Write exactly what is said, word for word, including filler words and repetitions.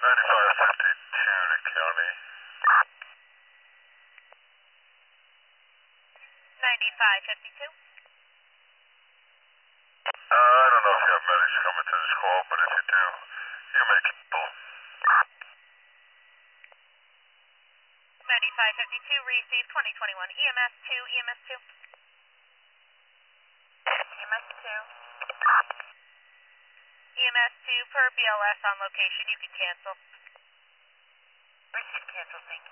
ninety-five fifty-two to county. ninety-five fifty-two. Uh, I don't know if you have medics coming to this call, but if you do, you make it full. ninety-five fifty-two, receive twenty twenty-one E M S two, E M S two. E M S two. E M S two per B L S on location, you can cancel. Receive cancel, thank you.